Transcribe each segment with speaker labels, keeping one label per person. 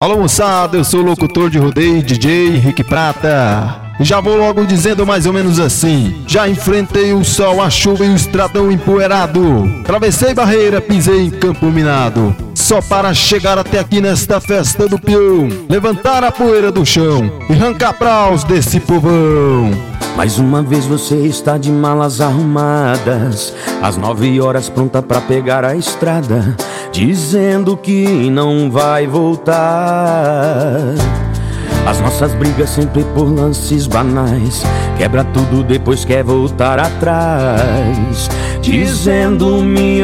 Speaker 1: Alô moçada, eu sou o locutor de rodeio DJ Henrique Prata. E já vou logo dizendo mais ou menos assim: já enfrentei o sol, a chuva e o estradão empoeirado. Travessei barreira, pisei em campo minado, só para chegar até aqui nesta festa do peão, levantar a poeira do chão e arrancar praus desse povão.
Speaker 2: Mais uma vez você está de malas arrumadas, às 9 horas pronta pra pegar a estrada, dizendo que não vai voltar. As nossas brigas sempre por lances banais, quebra tudo depois quer voltar atrás, dizendo me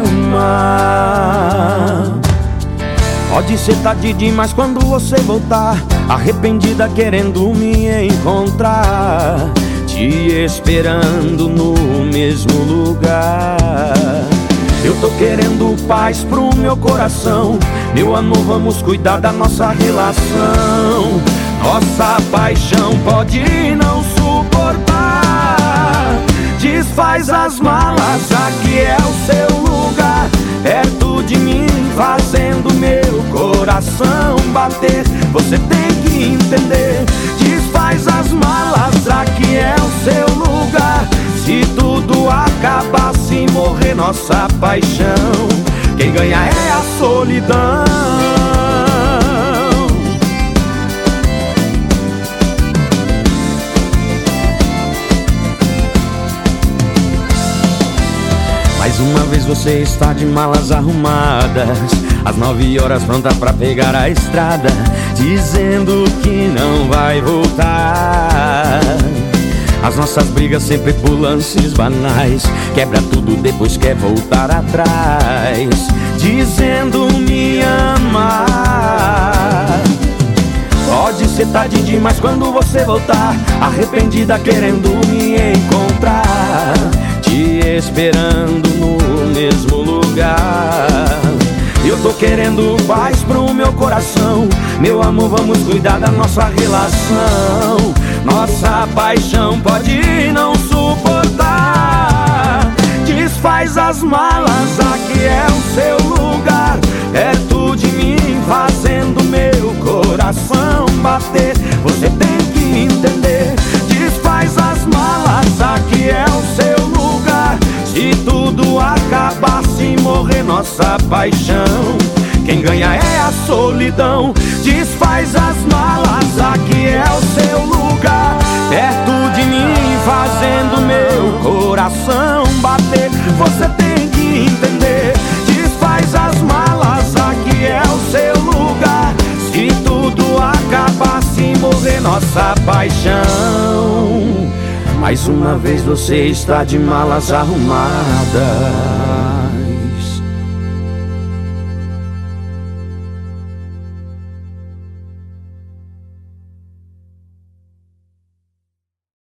Speaker 2: ama. Pode ser tarde demais quando você voltar, arrependida querendo me encontrar, te esperando no mesmo lugar. Eu tô querendo paz pro meu coração, meu amor, vamos cuidar da nossa relação. Nossa paixão pode não suportar, desfaz as malas, aqui é o seu lugar, perto de mim, fazendo meu coração bater. Você tem que entender, desfaz as malas, aqui é o seu lugar. Se tudo acabar, se morrer nossa paixão, quem ganha é a solidão. Mais uma vez você está de malas arrumadas, às 9 horas pronta pra pegar a estrada, dizendo que não vai voltar. As nossas brigas sempre por lances banais, quebra tudo depois quer voltar atrás, dizendo me amar. Pode ser tarde demais quando você voltar, arrependida querendo me encontrar, te esperando no mesmo lugar. Eu tô querendo paz pro meu coração, meu amor, vamos cuidar da nossa relação. Nossa paixão pode não suportar, desfaz as malas, aqui é o seu lugar, perto de mim, fazendo meu coração bater. Você tem que entender, desfaz as malas, aqui é o seu lugar. Se tudo acabar, se morrer nossa paixão, quem ganha é a solidão. Desfaz as malas, aqui é o seu lugar, perto de mim, fazendo meu coração bater. Você tem que entender, desfaz as malas, aqui é o seu lugar. Se tudo acabar, se morrer nossa paixão, mais uma vez você está de malas arrumadas.